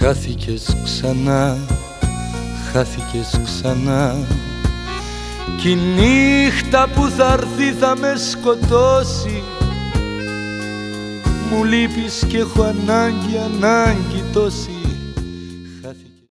Χάθηκες ξανά, χάθηκες ξανά, κι η νύχτα που θa'ρθεί θα με σκοτώσει. Μου λείπεις κι έχω ανάγκη, ανάγκη τόση